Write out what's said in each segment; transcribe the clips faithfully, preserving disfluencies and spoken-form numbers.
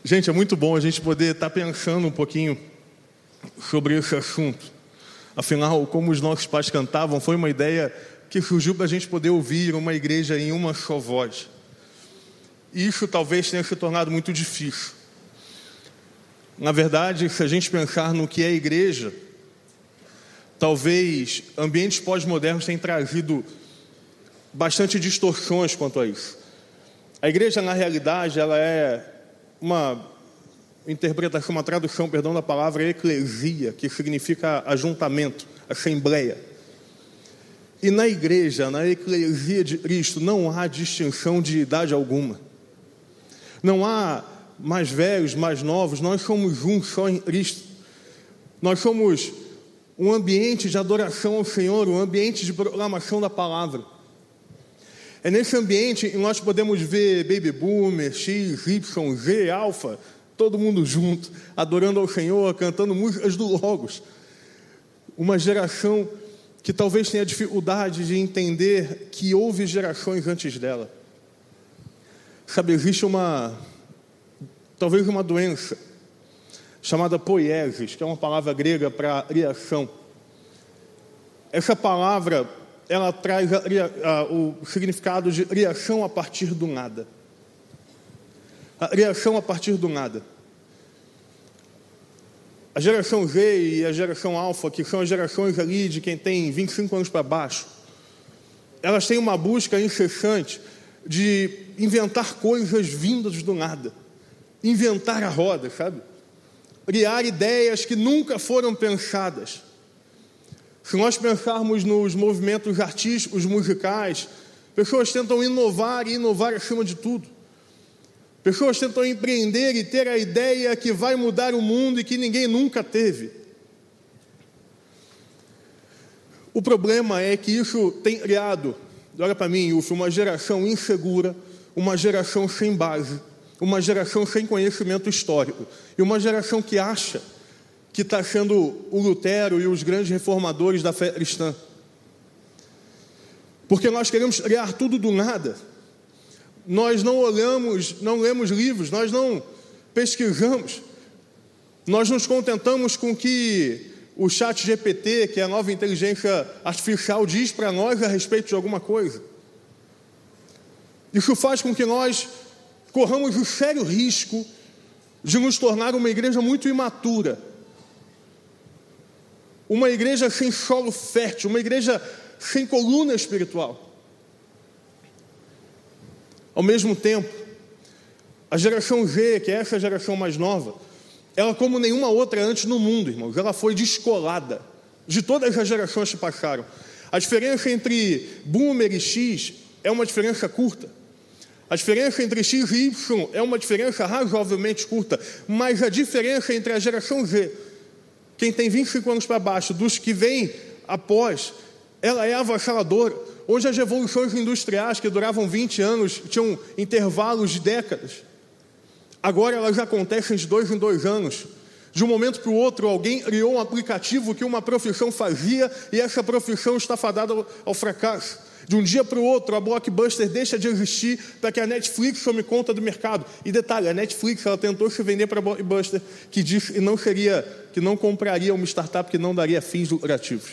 Gente, é muito bom a gente poder estar pensando um pouquinho sobre esse assunto. Afinal, como os nossos pais cantavam, foi uma ideia que surgiu para a gente poder ouvir uma igreja em uma só voz. E isso talvez tenha se tornado muito difícil. Na verdade, se a gente pensar no que é igreja, talvez ambientes pós-modernos tenham trazido bastante distorções quanto a isso. A igreja, na realidade, ela é uma interpretação, uma tradução, perdão, da palavra eclesia, que significa ajuntamento, assembleia. E na igreja, na eclesia de Cristo, não há distinção de idade alguma. Não há mais velhos, mais novos, nós somos um só em Cristo. Nós somos um ambiente de adoração ao Senhor, um ambiente de proclamação da palavra. É nesse ambiente que nós podemos ver Baby Boomer, X, Y, Z, Alfa, todo mundo junto, adorando ao Senhor, cantando músicas do Logos. Uma geração que talvez tenha dificuldade de entender que houve gerações antes dela. Sabe, existe uma, talvez uma doença chamada poiesis, que é uma palavra grega para criação. Essa palavra, ela traz a, a, o significado de criação a partir do nada. A criação a partir do nada. A geração Z e a geração Alfa, que são as gerações ali de quem tem vinte e cinco anos para baixo, elas têm uma busca incessante de inventar coisas vindas do nada. Inventar a roda, sabe? Criar ideias que nunca foram pensadas. Se nós pensarmos nos movimentos artísticos, musicais, pessoas tentam inovar e inovar acima de tudo. Pessoas tentam empreender e ter a ideia que vai mudar o mundo e que ninguém nunca teve. O problema é que isso tem criado, olha para mim, Wilson, uma geração insegura, uma geração sem base, uma geração sem conhecimento histórico e uma geração que acha que está sendo o Lutero e os grandes reformadores da fé cristã. Porque nós queremos criar tudo do nada. Nós não olhamos, não lemos livros, nós não pesquisamos. Nós nos contentamos com o que o chat G P T, que é a nova inteligência artificial, diz para nós a respeito de alguma coisa. Isso faz com que nós corramos o sério risco de nos tornar uma igreja muito imatura. Uma igreja sem solo fértil, uma igreja sem coluna espiritual. Ao mesmo tempo, a geração Z, que é essa geração mais nova, ela, como nenhuma outra antes no mundo, irmãos, ela foi descolada de todas as gerações que passaram. A diferença entre Boomer e X é uma diferença curta. A diferença entre X e Y é uma diferença razoavelmente curta, mas a diferença entre a geração Z, quem tem vinte e cinco anos para baixo, dos que vêm após, ela é avassaladora. Hoje as revoluções industriais que duravam vinte anos, tinham intervalos de décadas. Agora elas acontecem de dois em dois anos. De um momento para o outro, alguém criou um aplicativo que uma profissão fazia e essa profissão está fadada ao, ao fracasso. De um dia para o outro, a Blockbuster deixa de existir para que a Netflix tome conta do mercado. E detalhe, a Netflix ela tentou se vender para a Blockbuster, que disse que não seria, que não compraria uma startup que não daria fins lucrativos.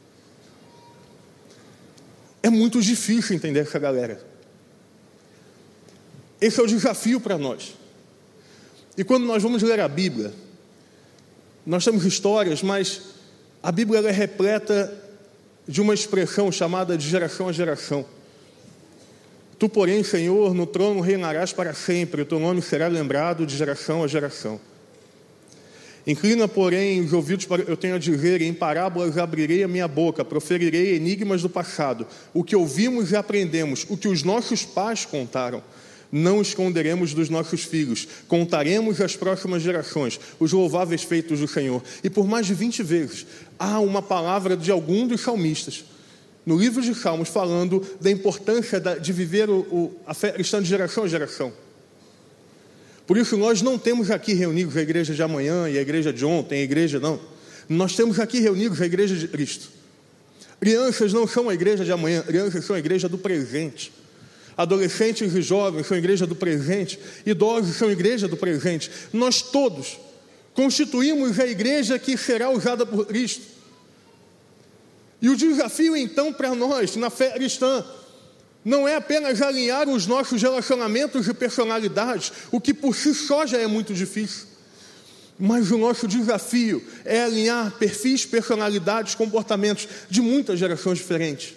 É muito difícil entender essa galera. Esse é o desafio para nós. E quando nós vamos ler a Bíblia, nós temos histórias, mas a Bíblia ela é repleta de uma expressão chamada de geração a geração. Tu, porém, Senhor, no trono reinarás para sempre, o teu nome será lembrado de geração a geração. Inclina, porém, os ouvidos para eu tenho a dizer, em parábolas abrirei a minha boca, proferirei enigmas do passado. O que ouvimos e aprendemos, o que os nossos pais contaram, não esconderemos dos nossos filhos, contaremos às próximas gerações os louváveis feitos do Senhor. E por mais de vinte vezes, há uma palavra de algum dos salmistas, no livro de Salmos, falando da importância de viver o, o, a fé cristã de geração a geração. Por isso nós não temos aqui reunidos a igreja de amanhã e a igreja de ontem, a igreja não. Nós temos aqui reunidos a igreja de Cristo. Crianças não são a igreja de amanhã, crianças são a igreja do presente. adolescentes e jovens são igreja do presente, idosos são igreja do presente. Nós todos constituímos a igreja que será usada por Cristo. E o desafio então para nós, na fé cristã, não é apenas alinhar os nossos relacionamentos e personalidades, o que por si só já é muito difícil, mas o nosso desafio é alinhar perfis, personalidades, comportamentos de muitas gerações diferentes.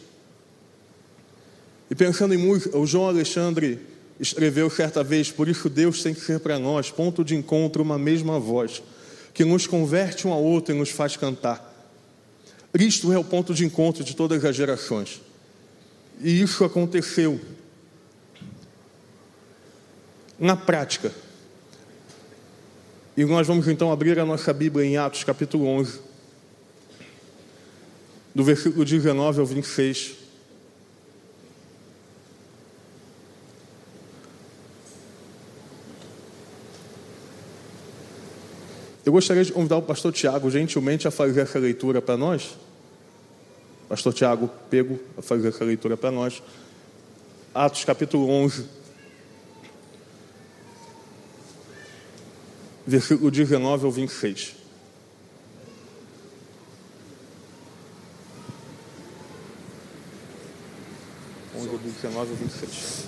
E pensando em música, o João Alexandre escreveu certa vez: por isso Deus tem que ser para nós ponto de encontro, uma mesma voz, que nos converte um ao outro e nos faz cantar. Cristo é o ponto de encontro de todas as gerações. E isso aconteceu na prática. E nós vamos então abrir a nossa Bíblia em Atos capítulo onze, do versículo dezenove ao vinte e seis. Eu gostaria de convidar o pastor Tiago gentilmente a fazer essa leitura para nós. Pastor Tiago Pego a fazer essa leitura para nós. Atos capítulo onze, versículo dezenove ao vinte e seis. onze, dezenove ao vinte e seis.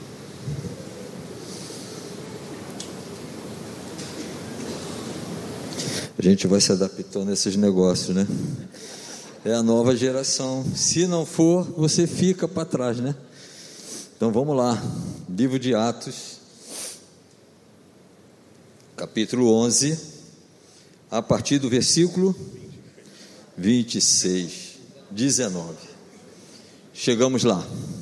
A gente vai se adaptando a esses negócios, né? É a nova geração. Se não for, você fica para trás, né? Então vamos lá. Livro de Atos, capítulo onze, a partir do versículo vinte e seis, dezenove. Chegamos lá.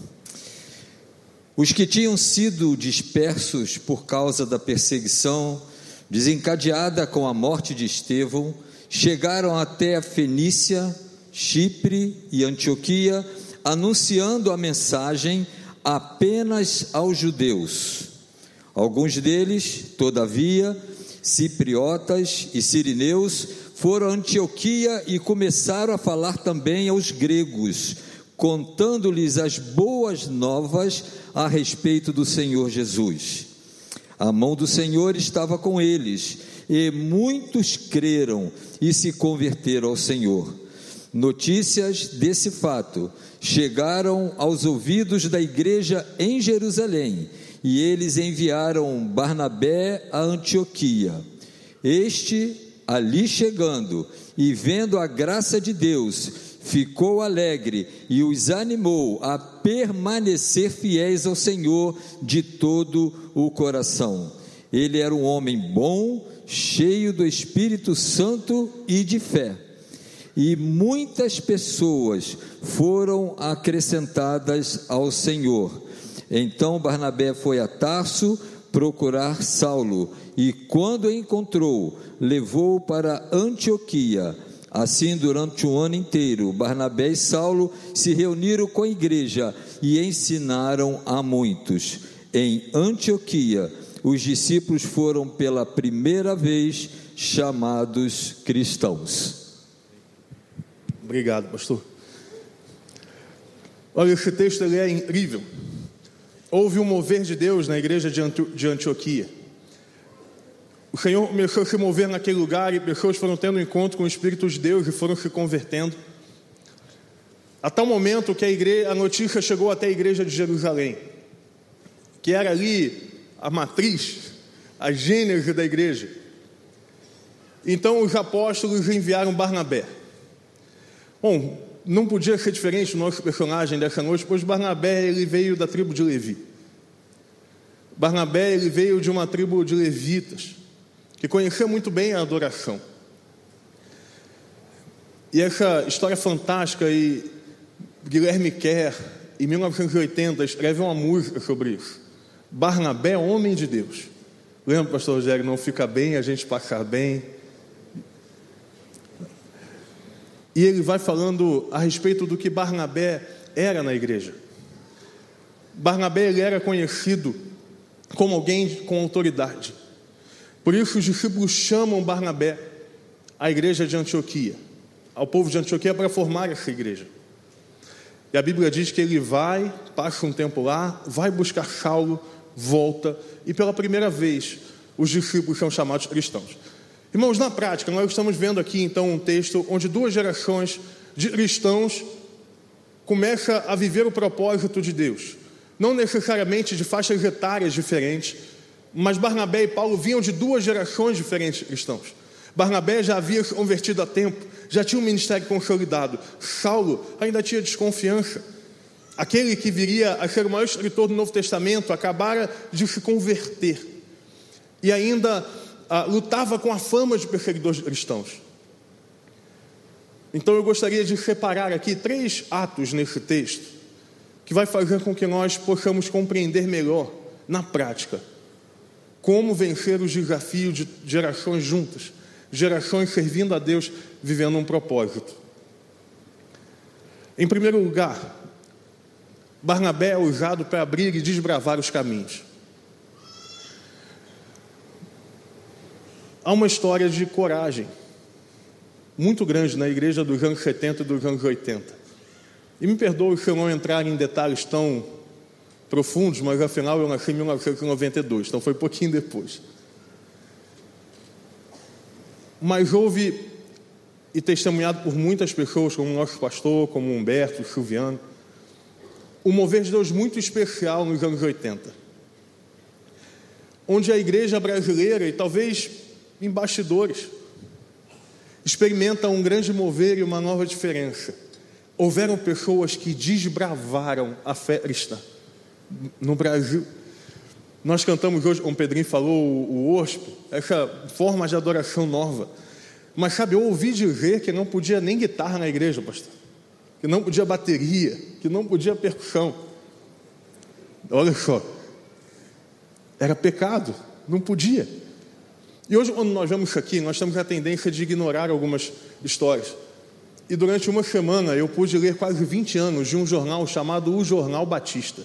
Os que tinham sido dispersos por causa da perseguição desencadeada com a morte de Estevão, chegaram até a Fenícia, Chipre e Antioquia, anunciando a mensagem apenas aos judeus. Alguns deles, todavia, cipriotas e sirineus, foram a Antioquia e começaram a falar também aos gregos, contando-lhes as boas novas a respeito do Senhor Jesus. A mão do Senhor estava com eles, e muitos creram e se converteram ao Senhor. Notícias desse fato chegaram aos ouvidos da igreja em Jerusalém, e eles enviaram Barnabé a Antioquia. Este, ali chegando e vendo a graça de Deus, ficou alegre e os animou a permanecer fiéis ao Senhor de todo o coração. Ele era um homem bom, cheio do Espírito Santo e de fé, e muitas pessoas foram acrescentadas ao Senhor. Então Barnabé foi a Tarso procurar Saulo, e quando o encontrou, levou-o para Antioquia. Assim, durante um ano inteiro, Barnabé e Saulo se reuniram com a igreja e ensinaram a muitos. Em Antioquia, os discípulos foram pela primeira vez chamados cristãos. Obrigado, pastor. Olha, esse texto ele é incrível. Houve um mover de Deus na igreja de, Anti- de Antioquia. O Senhor começou a se mover naquele lugar e pessoas foram tendo um encontro com o Espírito de Deus e foram se convertendo. A tal momento que a, igreja, a notícia chegou até a igreja de Jerusalém, que era ali a matriz, a gênese da igreja. Então os apóstolos enviaram Barnabé. Bom, não podia ser diferente o nosso personagem dessa noite, pois Barnabé ele veio da tribo de Levi. Barnabé ele veio de uma tribo de levitas, que conhecia muito bem a adoração. E essa história fantástica, e Guilherme Kerr, em mil novecentos e oitenta, escreve uma música sobre isso. Barnabé, homem de Deus. Lembra, pastor Rogério, não fica bem a gente passar bem. E ele vai falando a respeito do que Barnabé era na igreja. Barnabé ele era conhecido como alguém com autoridade. Por isso os discípulos chamam Barnabé à igreja de Antioquia, ao povo de Antioquia, para formar essa igreja. E a Bíblia diz que ele vai, passa um tempo lá, vai buscar Saulo, volta, e pela primeira vez os discípulos são chamados cristãos. Irmãos, na prática, nós estamos vendo aqui então um texto onde duas gerações de cristãos começam a viver o propósito de Deus. Não necessariamente de faixas etárias diferentes, mas Barnabé e Paulo vinham de duas gerações diferentes de cristãos. Barnabé já havia se convertido há tempo, já tinha um ministério consolidado. Saulo ainda tinha desconfiança. Aquele que viria a ser o maior escritor do Novo Testamento acabara de se converter e ainda ah, lutava com a fama de perseguidor de cristãos. Então eu gostaria de separar aqui três atos nesse texto que vai fazer com que nós possamos compreender melhor, na prática, como vencer os desafios de gerações juntas, gerações servindo a Deus, vivendo um propósito. Em primeiro lugar, Barnabé é usado para abrir e desbravar os caminhos. Há uma história de coragem muito grande na igreja dos anos setenta e dos anos oitenta. E me perdoe se eu não entrar em detalhes tão profundos, mas afinal eu nasci em mil novecentos e noventa e dois, então foi um pouquinho depois. Mas houve, e testemunhado por muitas pessoas, como o nosso pastor, como o Humberto, o Silviano, um mover de Deus muito especial nos anos oitenta, onde a igreja brasileira, e talvez em bastidores, experimenta um grande mover e uma nova diferença. Houveram pessoas que desbravaram a fé cristã no Brasil. Nós cantamos hoje, como o Pedrinho falou, o worship, essa forma de adoração nova. Mas sabe, eu ouvi dizer que não podia nem guitarra na igreja, pastor, que não podia bateria, que não podia percussão. Olha só, era pecado, não podia. E hoje, quando nós vemos isso aqui, nós temos a tendência de ignorar algumas histórias. E durante uma semana eu pude ler quase vinte anos de um jornal chamado O Jornal Batista.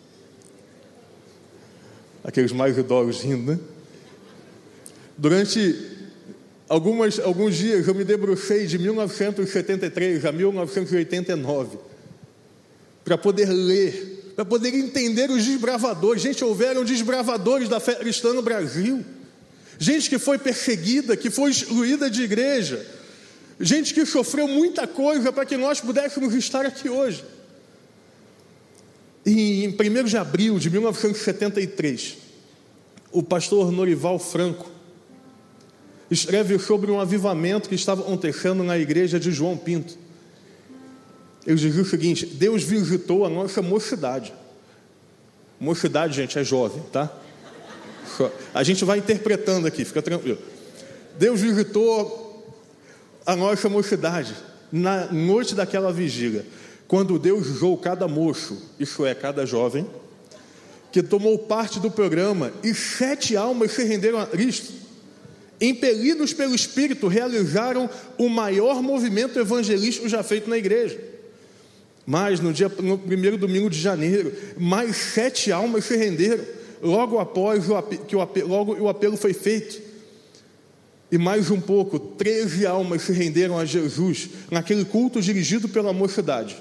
Aqueles mais idosos rindo, né? Durante algumas, alguns dias eu me debrucei de mil novecentos e setenta e três a mil novecentos e oitenta e nove para poder ler, para poder entender os desbravadores. Gente, houveram desbravadores da fé cristã no Brasil. Gente que foi perseguida, que foi excluída de igreja. Gente que sofreu muita coisa para que nós pudéssemos estar aqui hoje. E em primeiro de abril de mil novecentos e setenta e três, o pastor Norival Franco escreve sobre um avivamento que estava acontecendo na igreja de João Pinto. Ele dizia o seguinte: Deus visitou a nossa mocidade. Mocidade, gente, é jovem, tá? A gente vai interpretando aqui, fica tranquilo. Deus visitou a nossa mocidade na noite daquela vigília, quando Deus usou cada moço, isso é, cada jovem, que tomou parte do programa, e sete almas se renderam a Cristo. Impelidos pelo Espírito, realizaram o maior movimento evangelístico já feito na igreja. Mas no, dia, no primeiro domingo de janeiro, mais sete almas se renderam, logo após o apelo, que o apelo, logo o apelo foi feito. E mais um pouco, treze almas se renderam a Jesus naquele culto dirigido pela mocidade.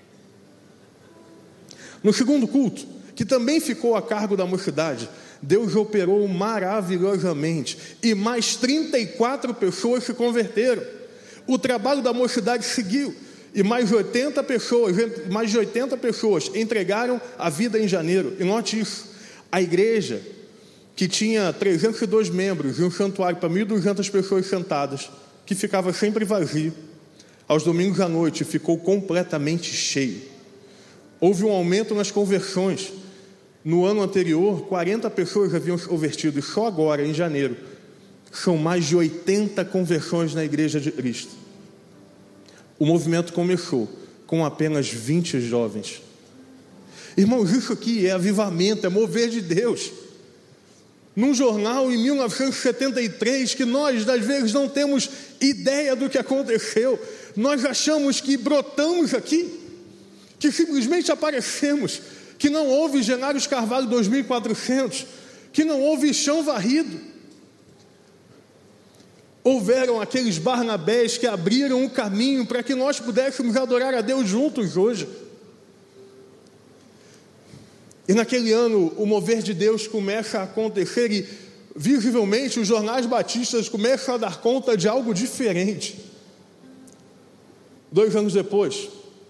No segundo culto, que também ficou a cargo da mocidade, Deus operou maravilhosamente e mais trinta e quatro pessoas se converteram. O trabalho da mocidade seguiu e mais oitenta pessoas, mais de oitenta pessoas entregaram a vida em janeiro. E note isso, a igreja, que tinha trezentos e dois membros e um santuário para mil e duzentas pessoas sentadas, que ficava sempre vazio, aos domingos à noite ficou completamente cheio. Houve um aumento nas conversões. No ano anterior, quarenta pessoas haviam se convertido, e só agora, em janeiro, são mais de oitenta conversões na Igreja de Cristo. O movimento começou com apenas vinte jovens. Irmãos, isso aqui é avivamento, é mover de Deus. Num jornal em mil novecentos e setenta e três, que nós, às vezes, não temos ideia do que aconteceu. Nós achamos que brotamos aqui, que simplesmente aparecemos, que não houve Genários Carvalho dois mil e quatrocentos, que não houve chão varrido. Houveram aqueles Barnabés que abriram o caminho para que nós pudéssemos adorar a Deus juntos hoje. E naquele ano, o mover de Deus começa a acontecer e, visivelmente, os jornais batistas começam a dar conta de algo diferente. Dois anos depois,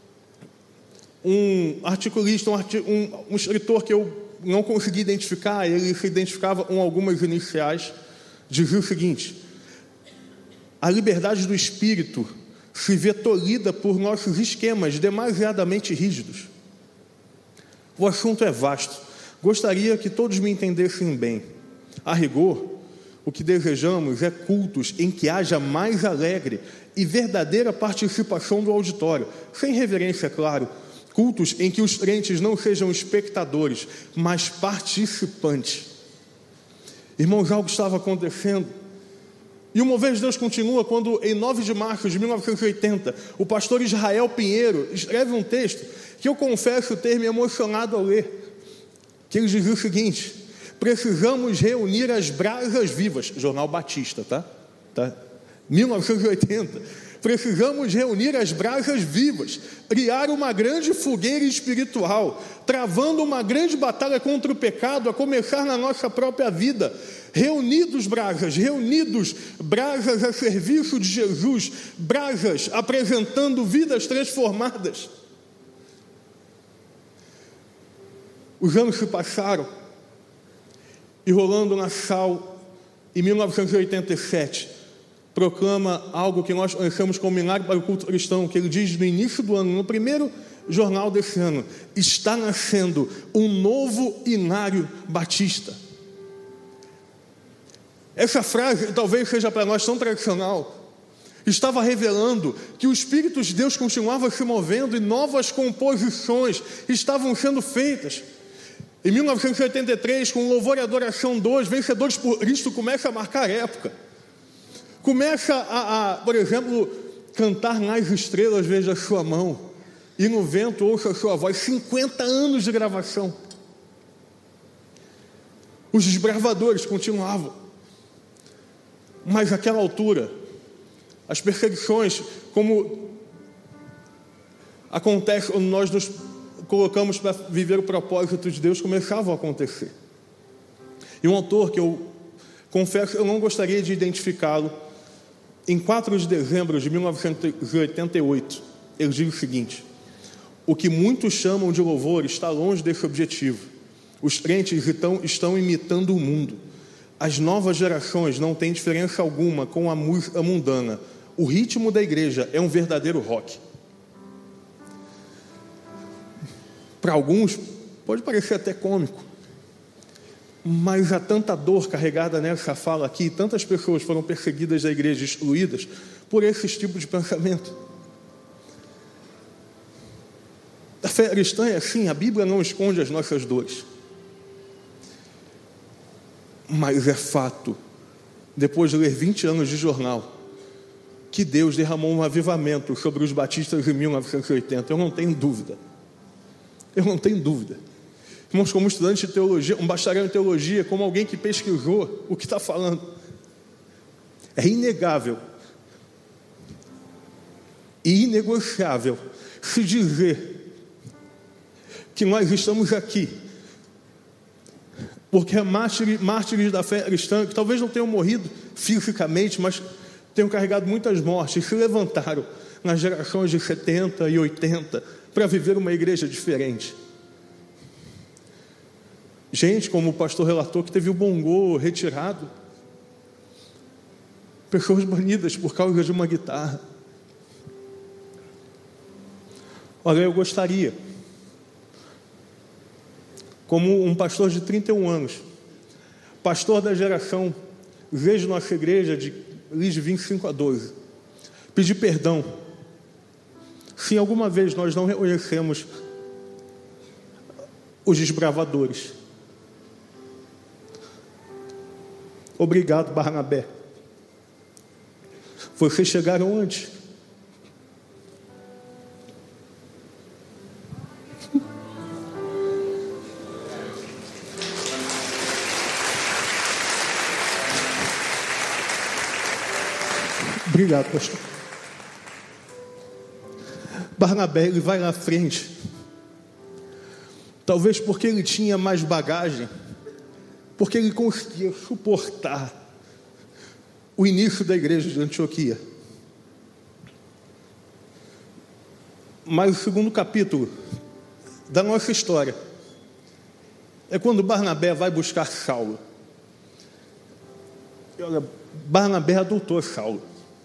um articulista, um, arti- um, um escritor que eu não consegui identificar, ele se identificava com algumas iniciais, dizia o seguinte: a liberdade do espírito se vê tolhida por nossos esquemas demasiadamente rígidos. O assunto é vasto. Gostaria que todos me entendessem bem. A rigor, o que desejamos é cultos em que haja mais alegre e verdadeira participação do auditório, sem reverência, claro. Cultos em que os crentes não sejam espectadores, mas participantes. Irmãos, algo estava acontecendo. E o mover de Deus continua quando, em nove de março de mil novecentos e oitenta, o pastor Israel Pinheiro escreve um texto que eu confesso ter me emocionado ao ler, que ele dizia o seguinte: precisamos reunir as brasas vivas, Jornal Batista, tá? tá? mil novecentos e oitenta, precisamos reunir as brasas vivas, criar uma grande fogueira espiritual, travando uma grande batalha contra o pecado, a começar na nossa própria vida. Reunidos brasas, reunidos brasas a serviço de Jesus, brasas apresentando vidas transformadas. Os anos se passaram e Rolando Nassau, em mil novecentos e oitenta e sete, proclama algo que nós conhecemos como milagre para o culto cristão, que ele diz no início do ano, no primeiro jornal desse ano: está nascendo um novo Inário Batista. Essa frase talvez seja para nós tão tradicional, estava revelando que o Espírito de Deus continuava se movendo e novas composições estavam sendo feitas. Em mil novecentos e oitenta e três, com Louvor e Adoração dois, Vencedores por Cristo começa a marcar época. Começa a, a, por exemplo, cantar nas estrelas veja a sua mão, e no vento ouça a sua voz. cinquenta anos de gravação. Os desbravadores continuavam. Mas naquela altura, as perseguições, como acontece quando nós nos colocamos para viver o propósito de Deus, começavam a acontecer. E um autor que eu confesso, eu não gostaria de identificá-lo, em quatro de dezembro de mil novecentos e oitenta e oito, ele diz o seguinte: o que muitos chamam de louvor está longe desse objetivo. Os crentes então estão imitando o mundo. As novas gerações não têm diferença alguma com a música mundana. O ritmo da igreja é um verdadeiro rock. Para alguns, pode parecer até cômico, mas há tanta dor carregada nessa fala aqui, tantas pessoas foram perseguidas da igreja, excluídas, por esse tipo de pensamento. A fé cristã é assim, a Bíblia não esconde as nossas dores. Mas é fato, depois de ler vinte anos de jornal, que Deus derramou um avivamento sobre os batistas em mil novecentos e oitenta. Eu não tenho dúvida. Eu não tenho dúvida. Irmãos, como estudante de teologia, um bacharel em teologia, como alguém que pesquisou o que está falando, é inegável e inegociável se dizer que nós estamos aqui porque há mártires, mártires da fé cristã, que talvez não tenham morrido fisicamente, mas tenham carregado muitas mortes, se levantaram nas gerações de setenta e oitenta para viver uma igreja diferente. Gente, como o pastor relatou, que teve o bongô retirado, pessoas banidas por causa de uma guitarra. Olha, eu gostaria, como um pastor de trinta e um anos, pastor da geração, vejo nossa igreja de, de vinte e cinco a doze, pedir perdão se alguma vez nós não reconhecemos os desbravadores. Obrigado, Barnabé. Vocês chegaram antes. Obrigado, pastor. Barnabé, ele vai lá à frente Talvez porque ele tinha mais bagagem, porque ele conseguia suportar o início da igreja de Antioquia. Mas o segundo capítulo da nossa história é quando Barnabé vai buscar Saulo. E olha, Barnabé adotou Saulo.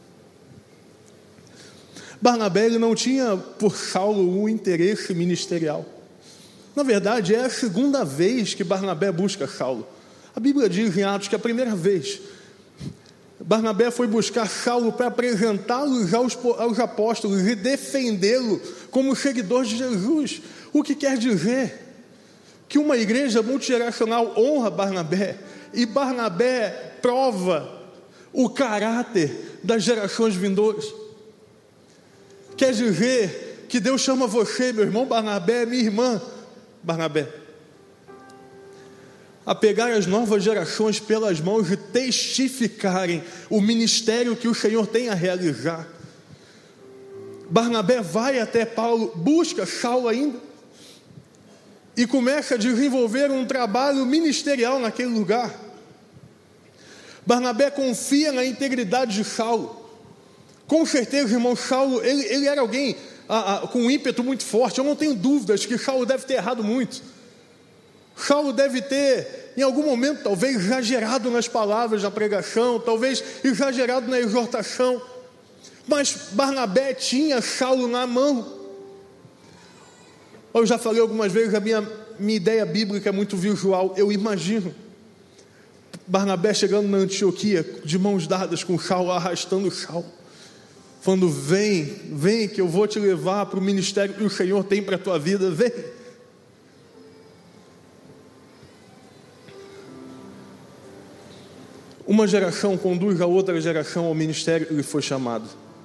Barnabé ele não tinha por Saulo um interesse ministerial. Na verdade, é a segunda vez que Barnabé busca Saulo. A Bíblia diz em Atos que a primeira vez Barnabé foi buscar Saulo para apresentá-lo aos, aos apóstolos e defendê-lo como seguidor de Jesus. O que quer dizer que uma igreja multigeracional honra Barnabé, e Barnabé prova o caráter das gerações vindouras. Quer dizer que Deus chama você, meu irmão Barnabé, minha irmã Barnabé, a pegar as novas gerações pelas mãos e testificarem o ministério que o Senhor tem a realizar. Barnabé vai até Paulo, busca Saulo ainda, e começa a desenvolver um trabalho ministerial naquele lugar. Barnabé confia na integridade de Saulo. Com certeza, irmão, Saulo, ele, ele era alguém ah, ah, com um ímpeto muito forte. Eu não tenho dúvidas que Saulo deve ter errado muito. Saulo deve ter, em algum momento, talvez exagerado nas palavras da pregação, talvez exagerado na exortação. Mas Barnabé tinha Saulo na mão. Eu já falei algumas vezes, a minha, minha ideia bíblica é muito visual. Eu imagino Barnabé chegando na Antioquia, de mãos dadas com Saulo, arrastando Saulo, falando: vem, vem que eu vou te levar para o ministério que o Senhor tem para a tua vida, vem. Uma geração conduz a outra geração ao ministério que lhe foi chamado.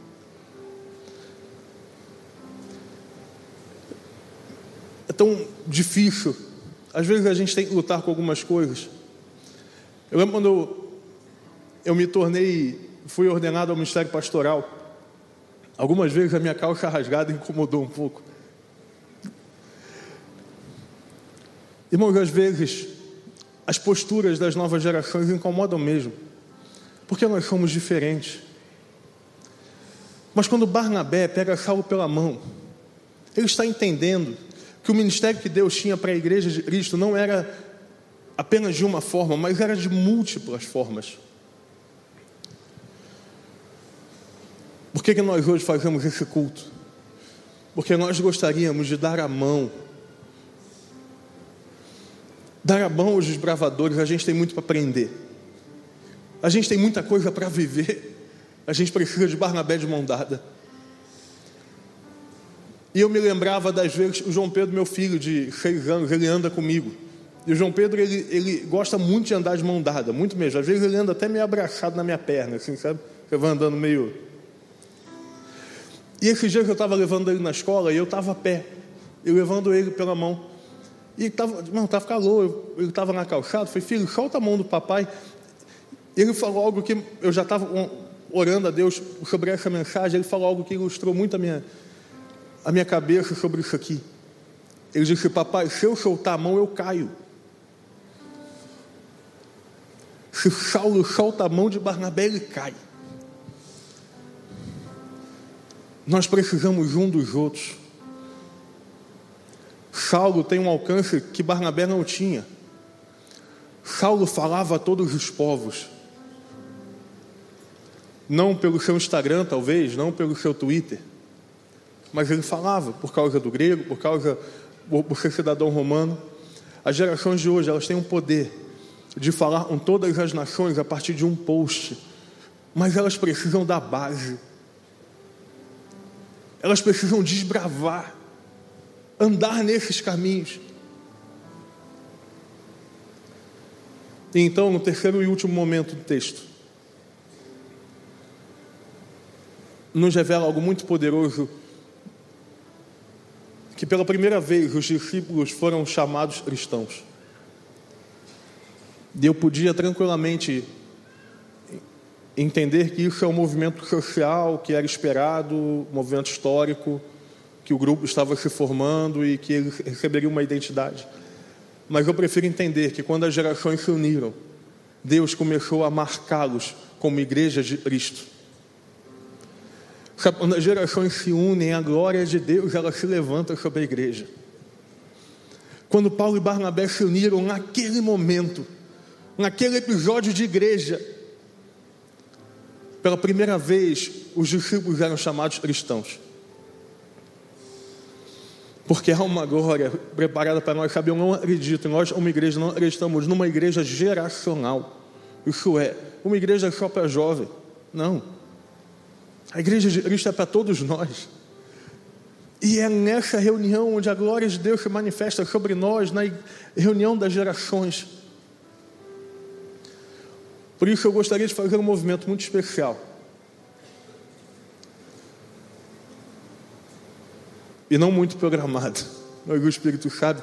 É tão difícil. Às vezes a gente tem que lutar com algumas coisas. Eu lembro quando eu, eu me tornei, fui ordenado ao ministério pastoral. Algumas vezes a minha calça rasgada incomodou um pouco. Irmãos, às vezes as posturas das novas gerações incomodam mesmo, porque nós somos diferentes. Mas quando Barnabé pega Saulo pela mão, ele está entendendo que o ministério que Deus tinha para a igreja de Cristo não era apenas de uma forma, mas era de múltiplas formas. Por que que nós hoje fazemos esse culto? Porque nós gostaríamos de dar a mão, dar a mão aos desbravadores. A gente tem muito para aprender, a gente tem muita coisa para viver, a gente precisa de Barnabé de mão dada. E eu me lembrava das vezes, o João Pedro, meu filho de seis anos, ele anda comigo. E o João Pedro, ele, ele gosta muito de andar de mão dada, muito mesmo. Às vezes ele anda até meio abraçado na minha perna, assim, sabe? Você vai andando meio... E esse dia que eu estava levando ele na escola, e eu estava a pé, eu levando ele pela mão. E ele estava, não, estava calor, ele estava na calçada. Eu falei: filho, solta a mão do papai. Ele falou algo que eu já estava orando a Deus sobre essa mensagem. Ele falou algo que ilustrou muito a minha... a minha cabeça sobre isso aqui. Ele disse: papai, se eu soltar a mão, eu caio. Se Saulo solta a mão de Barnabé, ele cai. Nós precisamos um dos outros. Saulo tem um alcance que Barnabé não tinha. Saulo falava a todos os povos. Não pelo seu Instagram, talvez, não pelo seu Twitter, mas ele falava por causa do grego, por causa por ser cidadão romano. As gerações de hoje, elas têm um poder de falar com todas as nações a partir de um post, mas elas precisam da base. Elas precisam desbravar, andar nesses caminhos. E então, no terceiro e último momento do texto, nos revela algo muito poderoso, que pela primeira vez os discípulos foram chamados cristãos. E eu podia tranquilamente entender que isso é um movimento social que era esperado, um movimento histórico, que o grupo estava se formando e que eles receberiam uma identidade. Mas eu prefiro entender que quando as gerações se uniram, Deus começou a marcá-los como igreja de Cristo. Sabe, quando as gerações se unem, a glória de Deus ela se levanta sobre a igreja. Quando Paulo e Barnabé se uniram naquele momento, naquele episódio de igreja, pela primeira vez os discípulos eram chamados cristãos. Porque há uma glória preparada para nós. Sabe, eu não acredito, nós, uma igreja, não acreditamos numa igreja geracional. Isso é, uma igreja só para jovem. Não. A igreja de Cristo é para todos nós. E é nessa reunião onde a glória de Deus se manifesta sobre nós, na reunião das gerações. Por isso eu gostaria de fazer um movimento muito especial. E não muito programado, mas o Espírito sabe.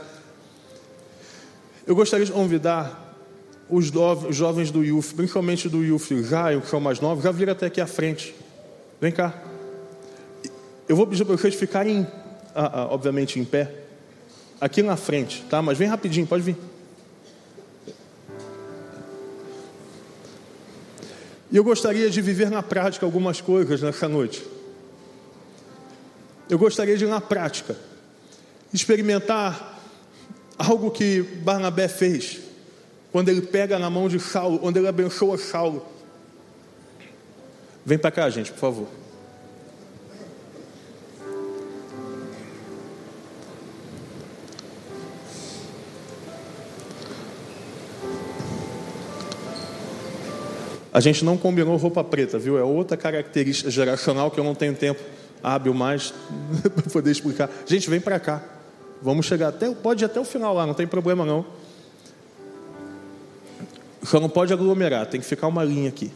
Eu gostaria de convidar os jovens do Youth, principalmente do Youth Zion, que são mais novos, já viram até aqui à frente. Vem cá. Eu vou pedir para vocês ficarem, ah, ah, obviamente, em pé, aqui na frente, tá? Mas vem rapidinho, pode vir. E eu gostaria de viver na prática algumas coisas nessa noite. Eu gostaria de, na prática, experimentar algo que Barnabé fez, quando ele pega na mão de Saulo, quando ele abençoa Saulo. Vem para cá, gente, por favor. A gente não combinou roupa preta, viu? É outra característica geracional que eu não tenho tempo hábil mais para poder explicar. Gente, vem para cá. Vamos chegar até, pode ir até o final lá, não tem problema não. Só não pode aglomerar, tem que ficar uma linha aqui.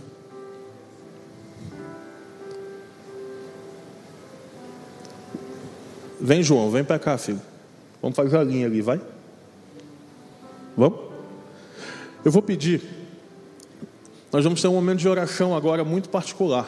Vem, João, vem para cá, filho. Vamos fazer a linha ali, vai? Vamos? Eu vou pedir. Nós vamos ter um momento de oração agora muito particular.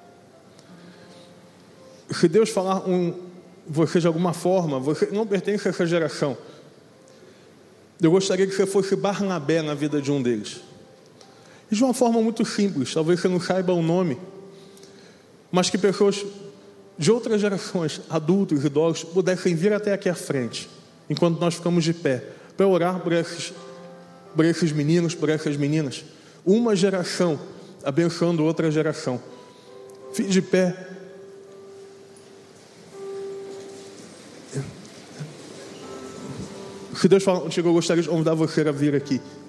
Se Deus falar um, você de alguma forma, você não pertence a essa geração. Eu gostaria que você fosse Barnabé na vida de um deles. E de uma forma muito simples, talvez você não saiba o nome, mas que pessoas de outras gerações, adultos, idosos, pudessem vir até aqui à frente, enquanto nós ficamos de pé, para orar por esses, por esses meninos, por essas meninas. Uma geração abençoando outra geração. Fique de pé. Se Deus falar contigo, eu gostaria de convidar você a vir aqui.